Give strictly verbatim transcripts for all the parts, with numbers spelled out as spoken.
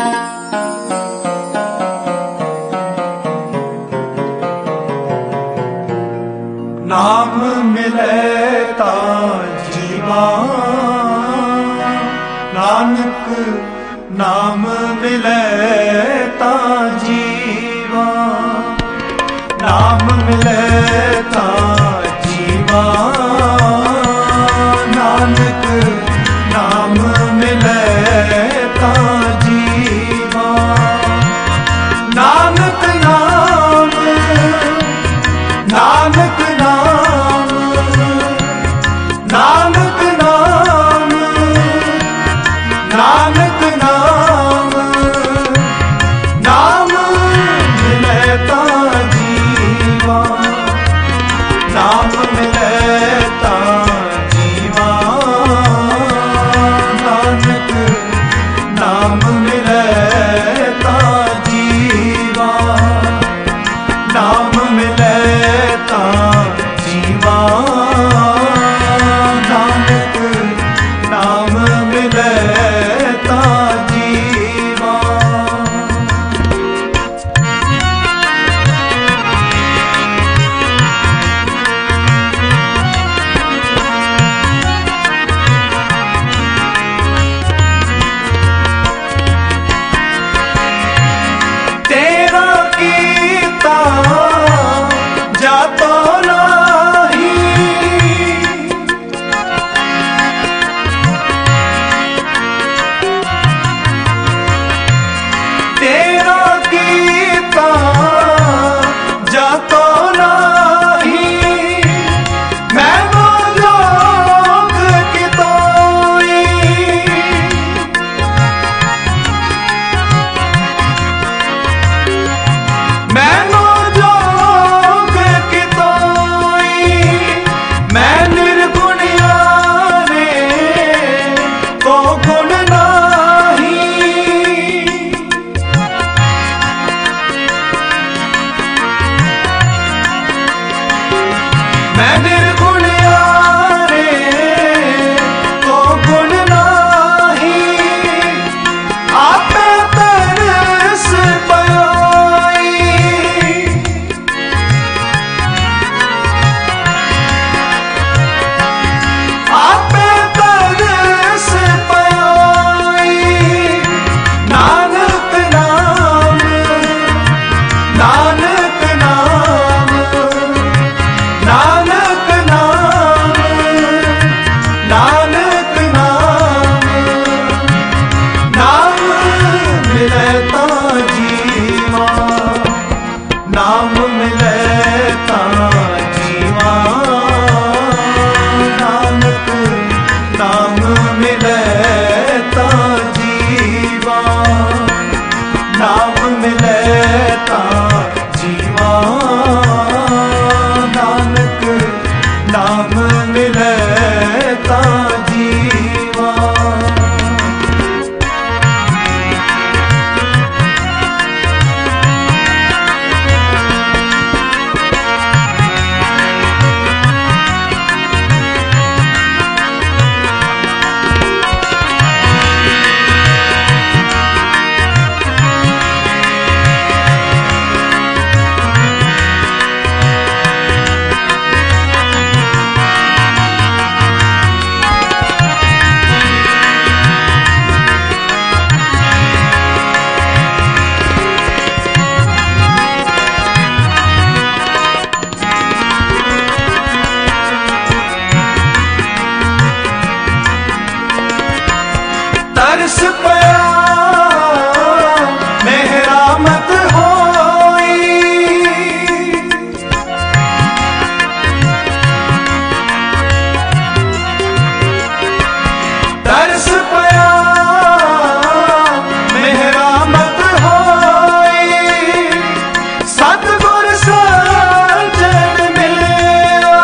नाम मिले ता जीवा, नानक नाम मिले ता जीवा, नाम मिले ता जीवा, नानक नाम मिले ता जीवा, नानक नाम नानक नाम नानक नाम नानक नाम नाम मिले ता जीवा, नाम मिले ता जीवा, नानक नाम मिले ता जीवा, नाम मिले ता जीवा, नानक नाम मिले ता जीवा। तेरा कीता जातो नाही, तेरा कीता जातो नाही, मैं वो लोग कितोई, मैं वो लोग कितोई, मैं निर्गुणिया रे को गुण नाही, मैं निर्गुणिया रे को गुण नाही, आपे तरस पाई, आपे तरस पाई, नानक नाम नानक नाम नानक नाम नानक नाम नाम मिले ता जीवा, नाम मिले ता जीवा, नानक नाम मिले ता जीवा, नाम मिले ता जीवा, नानक नाम मिले ता जीवा। तरस पया मेहरामत होई, तरस पया मेहरामत होई, सतगुर साजन मिलिया,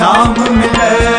ਨਾਮ ਮਿਲੇ